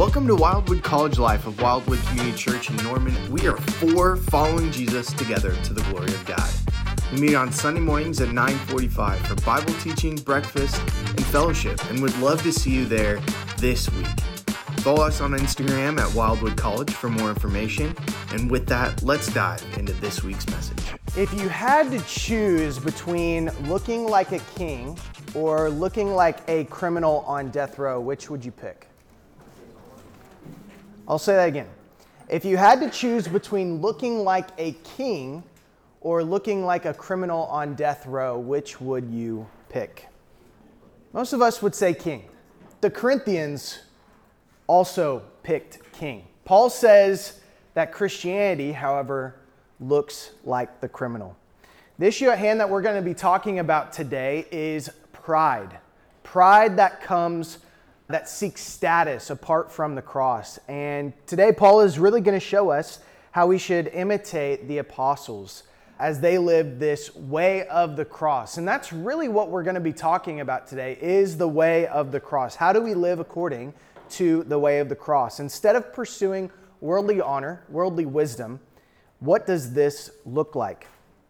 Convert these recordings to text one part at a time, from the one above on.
Welcome to Wildwood College Life of Wildwood Community Church in Norman. We are four following Jesus together to the glory of God. We meet on Sunday mornings at 9:45 for Bible teaching, breakfast, and fellowship, and would love to see you there this week. Follow us on Instagram at Wildwood College for more information. And with that, let's dive into this week's message. If you had to choose between looking like a king or looking like a criminal on death row, which would you pick? I'll say that again. If you had to choose between looking like a king or looking like a criminal on death row, which would you pick? Most of us would say king. The Corinthians also picked king. Paul says that Christianity, however, looks like the criminal. The issue at hand that we're going to be talking about today is pride. Pride that seeks status apart from the cross. And today Paul is really going to show us how we should imitate the apostles as they lived this way of the cross. And that's really what we're going to be talking about today, is the way of the cross. How do we live according to the way of the cross? Instead of pursuing worldly honor, worldly wisdom, what does this look like?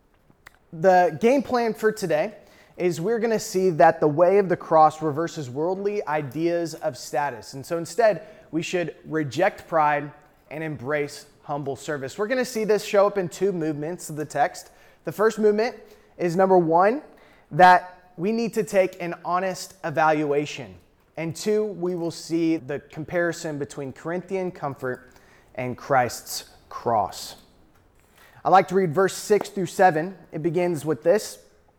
The game plan for today is we're going to see that the way of the cross reverses worldly ideas of status. And so instead, we should reject pride and embrace humble service. We're going to see this show up in two movements of the text. The first movement is number one, that we need to take an honest evaluation. And two, we will see the comparison between Corinthian comfort and Christ's cross. I'd like to read verse 6 through 7. It begins with this.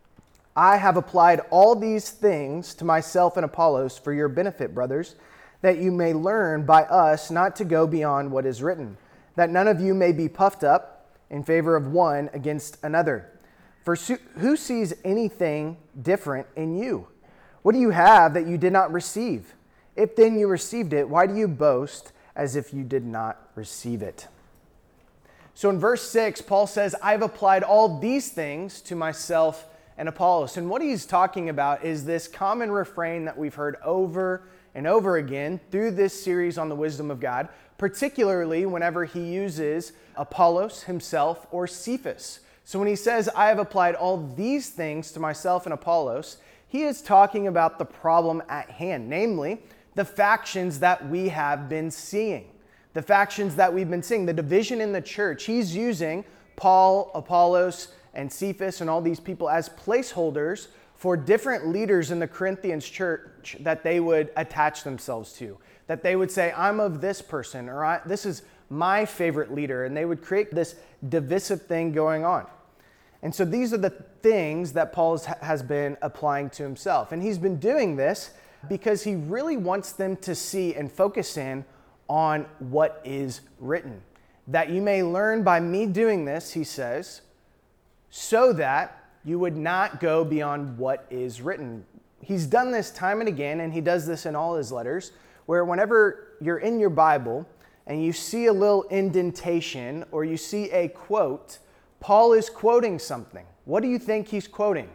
I have applied all these things to myself and Apollos for your benefit, brothers, that you may learn by us not to go beyond what is written, that none of you may be puffed up in favor of one against another. For who sees anything different in you? What do you have that you did not receive? If then you received it, why do you boast as if you did not receive it? So in verse 6, Paul says, I've applied all these things to myself and Apollos. And what he's talking about is this common refrain that we've heard over and over again through this series on the wisdom of God, particularly whenever he uses Apollos himself or Cephas. So when he says, I have applied all these things to myself and Apollos, he is talking about the problem at hand, namely the factions that we have been seeing. The factions that we've been seeing, the division in the church. He's using Paul, Apollos, and Cephas and all these people as placeholders for different leaders in the Corinthians church that they would attach themselves to. That they would say, I'm of this person, or this is my favorite leader. And they would create this divisive thing going on. And so these are the things that Paul has been applying to himself. And he's been doing this because he really wants them to see and focus in on what is written. That you may learn by me doing this, he says, so that you would not go beyond what is written. He's done this time and again, and he does this in all his letters, where whenever you're in your Bible and you see a little indentation or you see a quote, Paul is quoting something. What do you think he's quoting?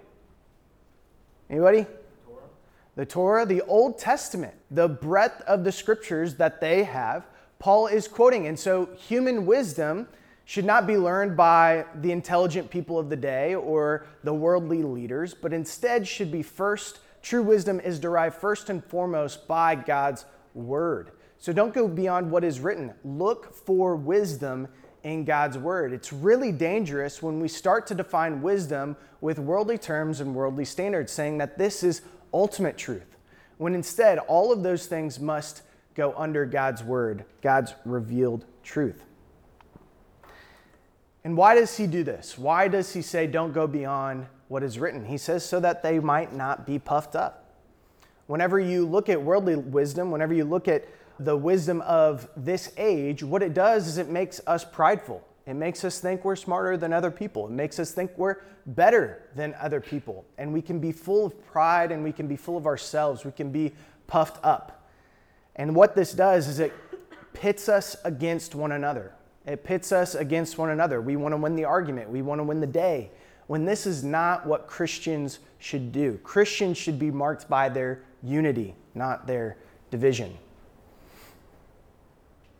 Anybody? The Torah, the Old Testament, the breadth of the scriptures that they have, Paul is quoting. And so human wisdom should not be learned by the intelligent people of the day or the worldly leaders, but instead should be true wisdom is derived first and foremost by God's word. So don't go beyond what is written. Look for wisdom in God's word. It's really dangerous when we start to define wisdom with worldly terms and worldly standards, saying that this is ultimate truth, when instead all of those things must go under God's word, God's revealed truth. And why does he do this? Why does he say don't go beyond what is written? He says so that they might not be puffed up. Whenever you look at worldly wisdom, whenever you look at the wisdom of this age, what it does is it makes us prideful. It makes us think we're smarter than other people. It makes us think we're better than other people. And we can be full of pride and we can be full of ourselves. We can be puffed up. And what this does is it pits us against one another. It pits us against one another. We want to win the argument. We want to win the day. When this is not what Christians should do. Christians should be marked by their unity, not their division.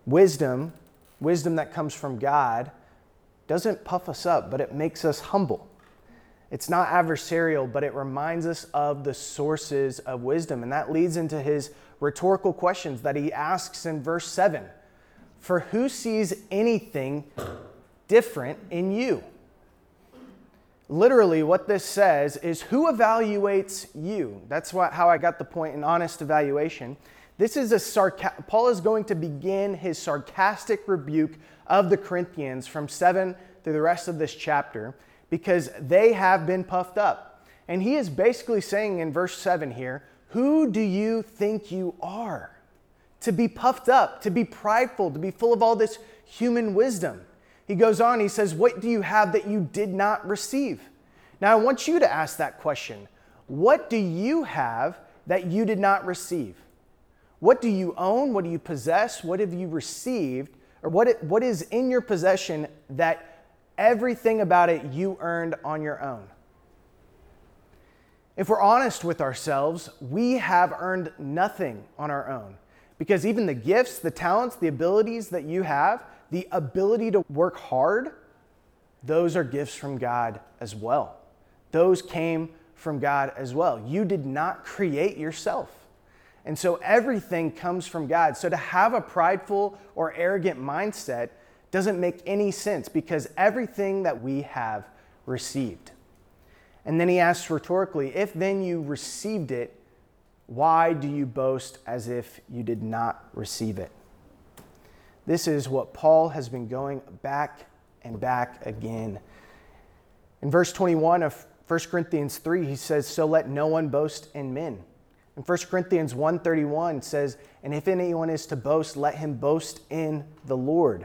wisdom that comes from God, doesn't puff us up, but it makes us humble. It's not adversarial, but it reminds us of the sources of wisdom. And that leads into his rhetorical questions that he asks in verse 7. For who sees anything different in you? Literally, what this says is, who evaluates you? That's how I got the point in honest evaluation. This is Paul is going to begin his sarcastic rebuke of the Corinthians from 7 through the rest of this chapter, because they have been puffed up. And he is basically saying in verse 7 here, who do you think you are? To be puffed up, to be prideful, to be full of all this human wisdom. He goes on, he says, what do you have that you did not receive? Now I want you to ask that question. What do you have that you did not receive? What do you own? What do you possess? What have you received? Or what is in your possession that everything about it you earned on your own? If we're honest with ourselves, we have earned nothing on our own. Because even the gifts, the talents, the abilities that you have, the ability to work hard, those are gifts from God as well. Those came from God as well. You did not create yourself. And so everything comes from God. So to have a prideful or arrogant mindset doesn't make any sense, because everything that we have received. And then he asks rhetorically, if then you received it, why do you boast as if you did not receive it? This is what Paul has been going back and back again. In verse 21 of 1 Corinthians 3, he says, so let no one boast in men. And 1 Corinthians 1:31 says, and if anyone is to boast, let him boast in the Lord.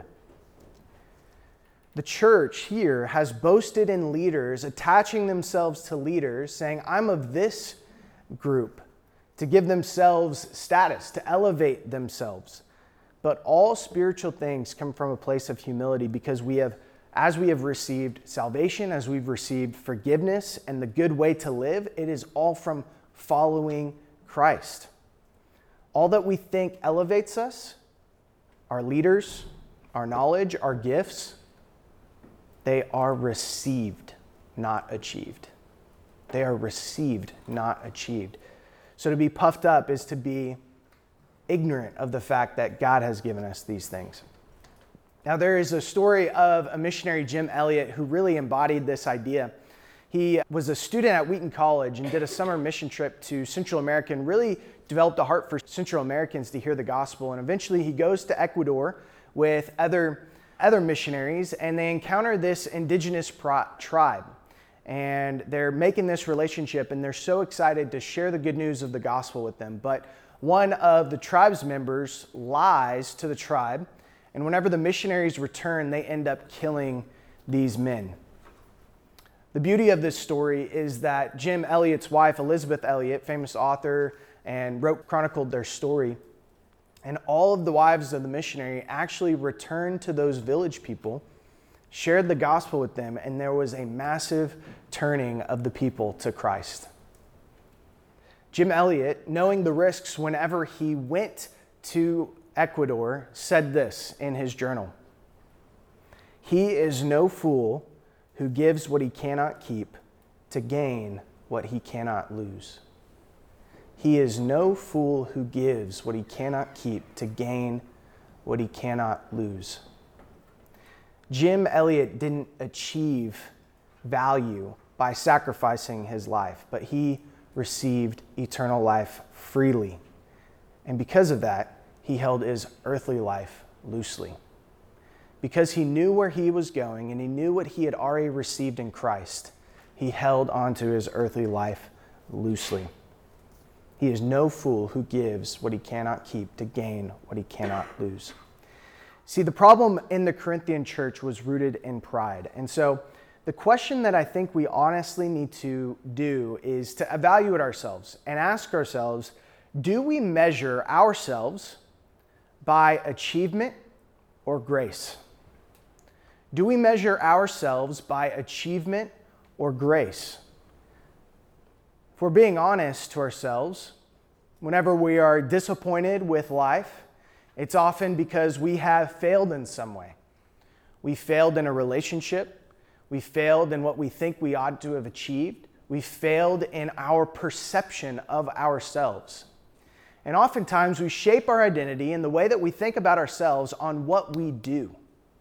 The church here has boasted in leaders, attaching themselves to leaders, saying, I'm of this group, to give themselves status, to elevate themselves. But all spiritual things come from a place of humility, because as we have received salvation, as we've received forgiveness and the good way to live, it is all from following Christ. All that we think elevates us, our leaders, our knowledge, our gifts, they are received, not achieved. They are received, not achieved. So to be puffed up is to be ignorant of the fact that God has given us these things. Now, there is a story of a missionary, Jim Elliot, who really embodied this idea. He was a student at Wheaton College and did a summer mission trip to Central America and really developed a heart for Central Americans to hear the gospel. And eventually he goes to Ecuador with other missionaries, and they encounter this indigenous tribe. And they're making this relationship, and they're so excited to share the good news of the gospel with them. But one of the tribe's members lies to the tribe, and whenever the missionaries return, they end up killing these men. The beauty of this story is that Jim Elliot's wife, Elizabeth Elliot, famous author, and chronicled their story. And all of the wives of the missionary actually returned to those village people, shared the gospel with them, and there was a massive turning of the people to Christ. Jim Elliot, knowing the risks whenever he went to Ecuador, said this in his journal: "He is no fool who gives what he cannot keep to gain what he cannot lose." He is no fool who gives what he cannot keep to gain what he cannot lose. Jim Elliot didn't achieve value by sacrificing his life, but he received eternal life freely. And because of that, he held his earthly life loosely. Because he knew where he was going and he knew what he had already received in Christ, he held onto his earthly life loosely. He is no fool who gives what he cannot keep to gain what he cannot lose. See, the problem in the Corinthian church was rooted in pride. And so the question that I think we honestly need to do is to evaluate ourselves and ask ourselves, do we measure ourselves by achievement or grace? Do we measure ourselves by achievement or grace? If we're being honest to ourselves, whenever we are disappointed with life, It's often because we have failed in some way. We failed in a relationship. We failed in what we think we ought to have achieved. We failed in our perception of ourselves. And oftentimes we shape our identity and the way that we think about ourselves on what we do.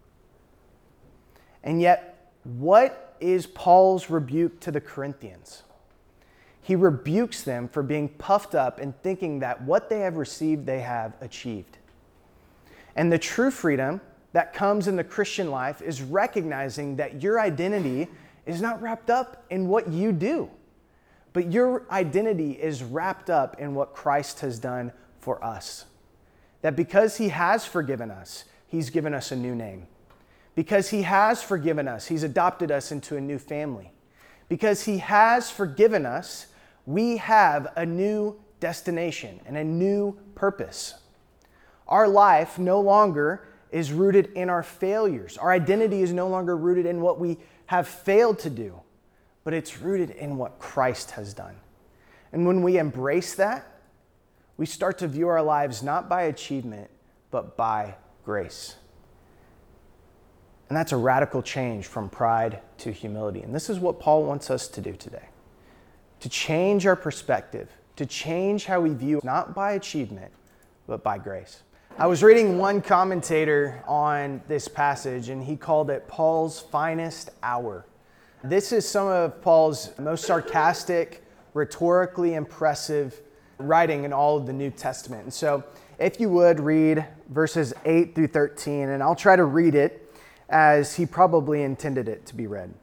And yet, what is Paul's rebuke to the Corinthians? He rebukes them for being puffed up and thinking that what they have received, they have achieved. And the true freedom that comes in the Christian life is recognizing that your identity is not wrapped up in what you do, but your identity is wrapped up in what Christ has done for us. That because He has forgiven us, He's given us a new name. Because He has forgiven us, He's adopted us into a new family. Because He has forgiven us, we have a new destination and a new purpose. Our life no longer is rooted in our failures. Our identity is no longer rooted in what we have failed to do, but it's rooted in what Christ has done. And when we embrace that, we start to view our lives not by achievement, but by grace. And that's a radical change from pride to humility. And this is what Paul wants us to do today. To change our perspective, to change how we view not by achievement, but by grace. I was reading one commentator on this passage, and he called it Paul's finest hour. This is some of Paul's most sarcastic, rhetorically impressive writing in all of the New Testament. And so if you would read verses 8 through 13, and I'll try to read it as he probably intended it to be read.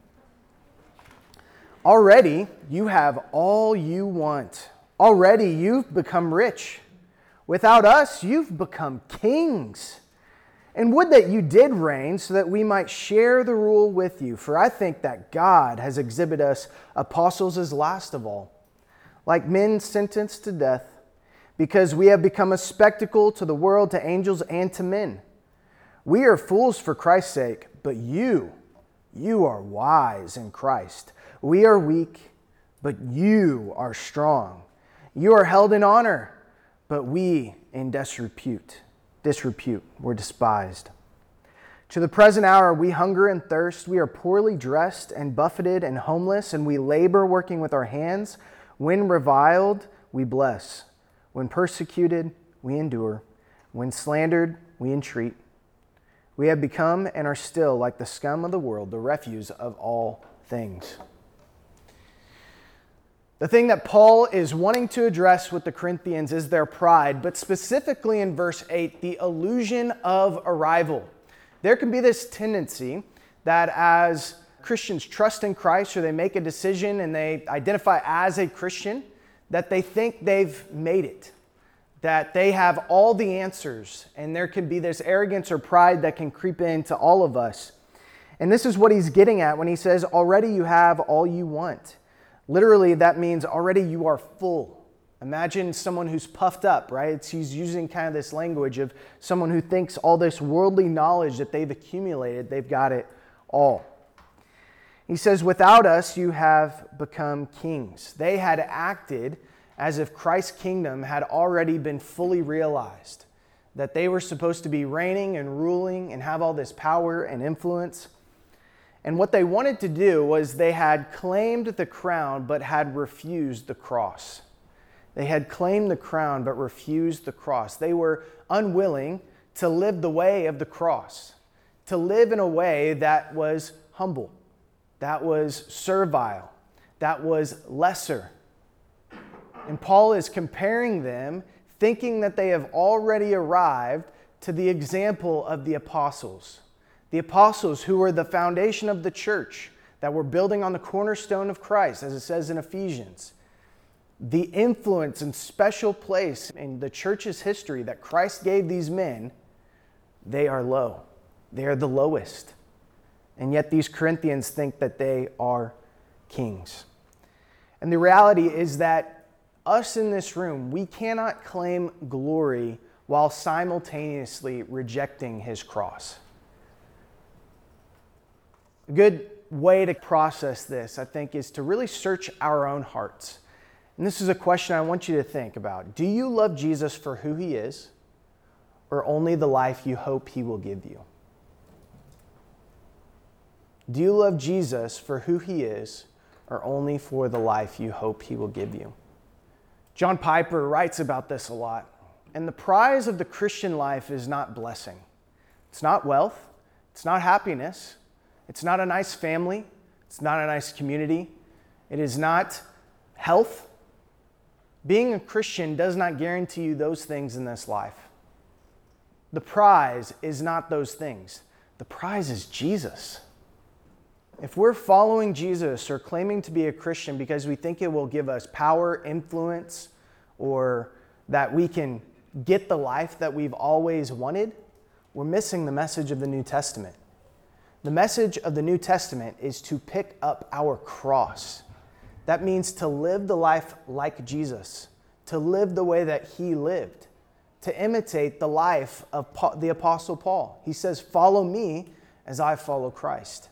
Already you have all you want. Already you've become rich. Without us, you've become kings. And would that you did reign so that we might share the rule with you. For I think that God has exhibited us apostles as last of all, like men sentenced to death, because we have become a spectacle to the world, to angels, and to men. We are fools for Christ's sake, but you are wise in Christ. We are weak, but you are strong. You are held in honor, but we in disrepute were despised. To the present hour we hunger and thirst. We are poorly dressed and buffeted and homeless, and we labor working with our hands. When reviled, we bless. When persecuted, we endure. When slandered, we entreat. We have become and are still like the scum of the world, the refuse of all things. The thing that Paul is wanting to address with the Corinthians is their pride, but specifically in verse 8, the illusion of arrival. There can be this tendency that as Christians trust in Christ or they make a decision and they identify as a Christian, that they think they've made it, that they have all the answers, and there can be this arrogance or pride that can creep into all of us. And this is what he's getting at when he says, already you have all you want. Literally, that means already you are full. Imagine someone who's puffed up, right? He's using kind of this language of someone who thinks all this worldly knowledge that they've accumulated, they've got it all. He says, without us, you have become kings. They had acted as if Christ's kingdom had already been fully realized, that they were supposed to be reigning and ruling and have all this power and influence. And what they wanted to do was they had claimed the crown but had refused the cross. They had claimed the crown but refused the cross. They were unwilling to live the way of the cross, to live in a way that was humble, that was servile, that was lesser. And Paul is comparing them, thinking that they have already arrived, to the example of the apostles. The apostles who were the foundation of the church, that were building on the cornerstone of Christ, as it says in Ephesians. The influence and special place in the church's history that Christ gave these men, they are low. They are the lowest. And yet these Corinthians think that they are kings. And the reality is that us in this room, we cannot claim glory while simultaneously rejecting his cross. A good way to process this, I think, is to really search our own hearts. And this is a question I want you to think about. Do you love Jesus for who he is? or only the life you hope he will give you? Do you love Jesus for who he is, or only for the life you hope he will give you? John Piper writes about this a lot. And the prize of the Christian life is not blessing. It's not wealth. It's not happiness. It's not a nice family. It's not a nice community. It is not health. Being a Christian does not guarantee you those things in this life. The prize is not those things. The prize is Jesus. If we're following Jesus or claiming to be a Christian because we think it will give us power, influence, or that we can get the life that we've always wanted, we're missing the message of the New Testament. The message of the New Testament is to pick up our cross. That means to live the life like Jesus, to live the way that he lived, to imitate the life of the Apostle Paul. He says, "Follow me as I follow Christ."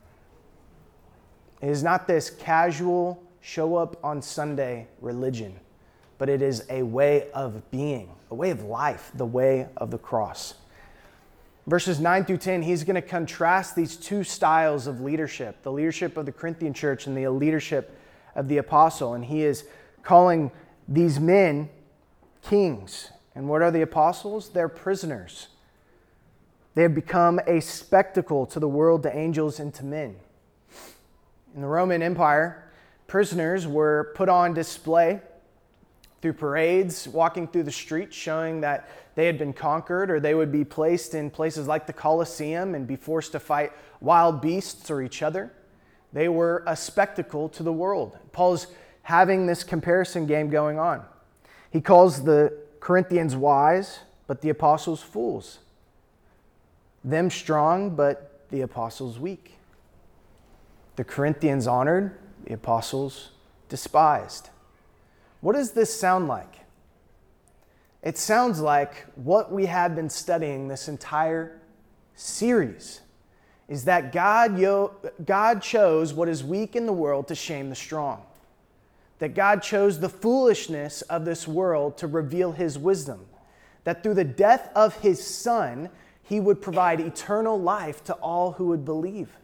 It is not this casual show up on Sunday religion, but it is a way of being, a way of life, the way of the cross. Verses 9 through 10, he's going to contrast these two styles of leadership, the leadership of the Corinthian church and the leadership of the apostle. And he is calling these men kings. And what are the apostles? They're prisoners. They have become a spectacle to the world, to angels, and to men. In the Roman Empire, prisoners were put on display through parades, walking through the streets, showing that they had been conquered, or they would be placed in places like the Colosseum and be forced to fight wild beasts or each other. They were a spectacle to the world. Paul's having this comparison game going on. He calls the Corinthians wise, but the apostles fools. Them strong, but the apostles weak. The Corinthians honored, the apostles despised. What does this sound like? It sounds like what we have been studying this entire series is that God chose what is weak in the world to shame the strong. That God chose the foolishness of this world to reveal his wisdom. That through the death of his Son, he would provide eternal life to all who would believe.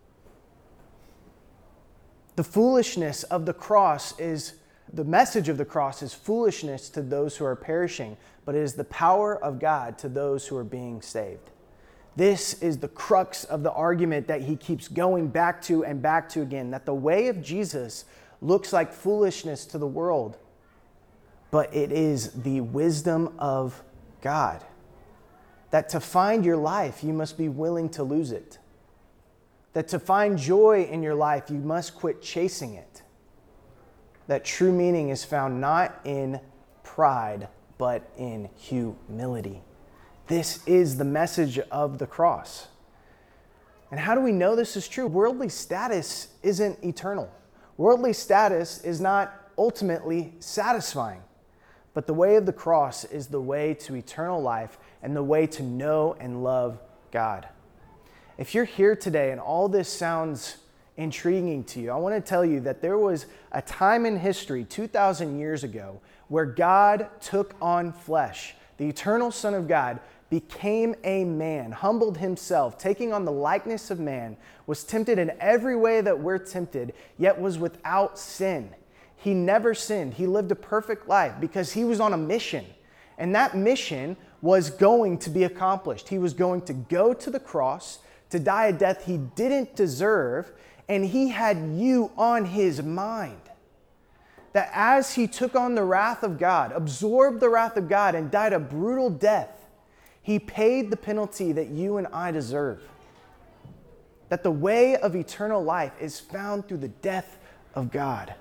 The foolishness of the cross is, the message of the cross is foolishness to those who are perishing, but it is the power of God to those who are being saved. This is the crux of the argument that he keeps going back to and back to again, that the way of Jesus looks like foolishness to the world, but it is the wisdom of God. That to find your life, you must be willing to lose it. That to find joy in your life, you must quit chasing it. That true meaning is found not in pride, but in humility. This is the message of the cross. And how do we know this is true? Worldly status isn't eternal. Worldly status is not ultimately satisfying. But the way of the cross is the way to eternal life and the way to know and love God. If you're here today and all this sounds intriguing to you, I want to tell you that there was a time in history 2,000 years ago where God took on flesh. The eternal Son of God became a man, humbled himself, taking on the likeness of man, was tempted in every way that we're tempted, yet was without sin. He never sinned. He lived a perfect life because he was on a mission. And that mission was going to be accomplished. He was going to go to the cross to die a death he didn't deserve, and he had you on his mind. That as he took on the wrath of God, absorbed the wrath of God, and died a brutal death, he paid the penalty that you and I deserve. That the way of eternal life is found through the death of God.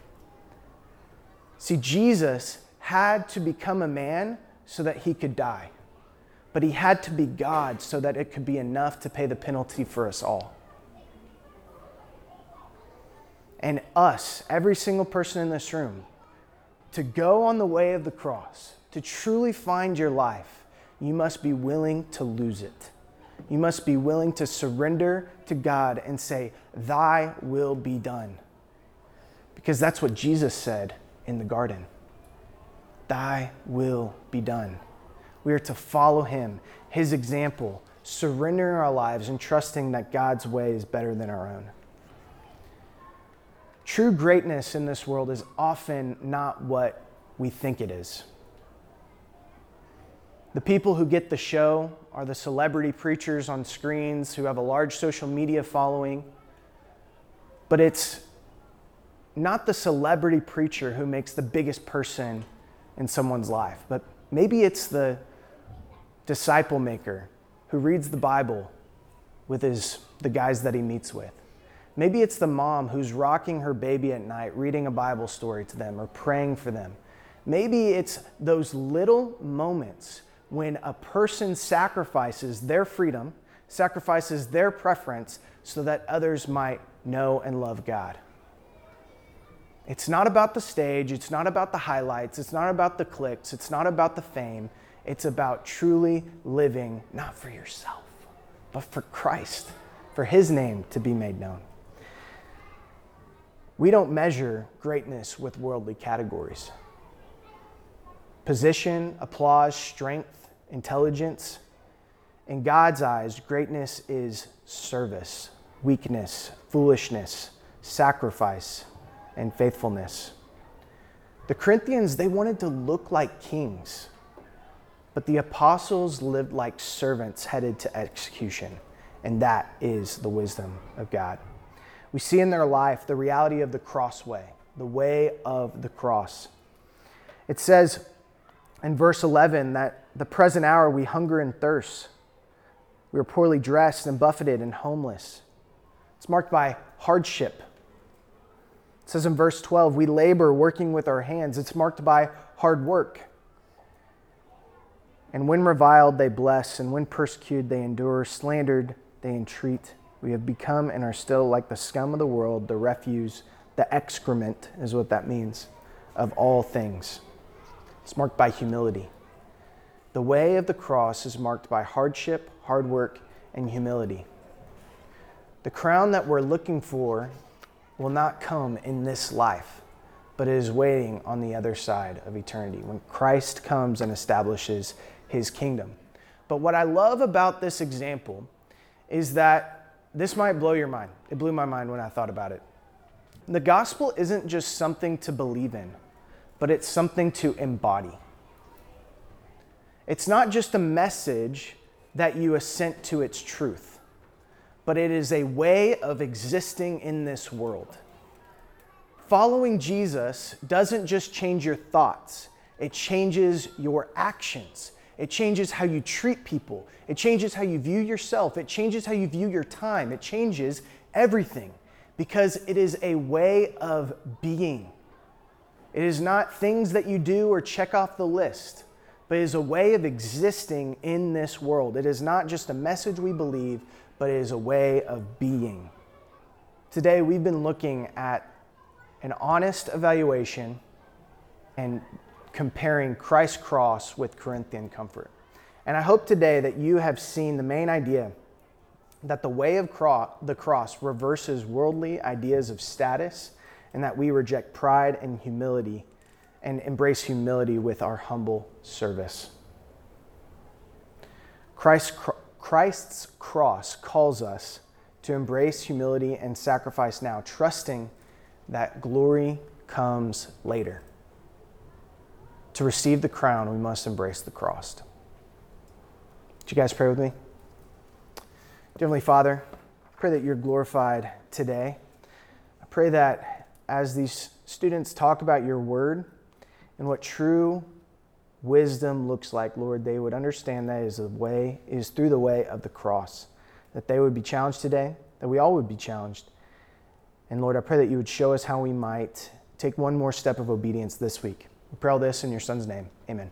See, Jesus had to become a man so that he could die. But he had to be God so that it could be enough to pay the penalty for us all. And us, every single person in this room, to go on the way of the cross, to truly find your life, you must be willing to lose it. You must be willing to surrender to God and say, "Thy will be done." Because that's what Jesus said in the garden. Thy will be done. We are to follow him, his example, surrendering our lives and trusting that God's way is better than our own. True greatness in this world is often not what we think it is. The people who get the show are the celebrity preachers on screens who have a large social media following. But it's not the celebrity preacher who makes the biggest person in someone's life, but maybe it's the disciple maker who reads the Bible with the guys that he meets with. Maybe it's the mom who's rocking her baby at night, reading a Bible story to them or praying for them. Maybe it's those little moments when a person sacrifices their freedom, sacrifices their preference so that others might know and love God. It's not about the stage, it's not about the highlights, it's not about the clicks, it's not about the fame. It's about truly living, not for yourself, but for Christ, for his name to be made known. We don't measure greatness with worldly categories. Position, applause, strength, intelligence. In God's eyes, greatness is service, weakness, foolishness, sacrifice, and faithfulness. The Corinthians, they wanted to look like kings, but the apostles lived like servants headed to execution, and that is the wisdom of God. We see in their life the reality of the cross way, the way of the cross. It says in verse 11 that the present hour we hunger and thirst. We are poorly dressed and buffeted and homeless. It's marked by hardship. It says in verse 12, we labor working with our hands. It's marked by hard work. And when reviled, they bless, and when persecuted, they endure, slandered, they entreat. We have become and are still like the scum of the world, the refuse, the excrement is what that means, of all things. It's marked by humility. The way of the cross is marked by hardship, hard work, and humility. The crown that we're looking for will not come in this life, but it is waiting on the other side of eternity when Christ comes and establishes his kingdom. But what I love about this example is that this might blow your mind. It blew my mind when I thought about it. The gospel isn't just something to believe in, but it's something to embody. It's not just a message that you assent to its truth, but it is a way of existing in this world. Following Jesus doesn't just change your thoughts, it changes your actions. It changes how you treat people. It changes how you view yourself. It changes how you view your time. It changes everything because it is a way of being. It is not things that you do or check off the list, but it is a way of existing in this world. It is not just a message we believe, but it is a way of being. Today, we've been looking at an honest evaluation and comparing Christ's cross with Corinthian comfort. And I hope today that you have seen the main idea that the way of the cross reverses worldly ideas of status and that we reject pride and humility and embrace humility with our humble service. Christ's cross calls us to embrace humility and sacrifice now, trusting that glory comes later. To receive the crown, we must embrace the cross. Would you guys pray with me? Heavenly Father, I pray that you're glorified today. I pray that as these students talk about your word and what true wisdom looks like, Lord, they would understand that is through the way of the cross, that they would be challenged today, that we all would be challenged. And Lord, I pray that you would show us how we might take one more step of obedience this week. We pray all this in your Son's name. Amen.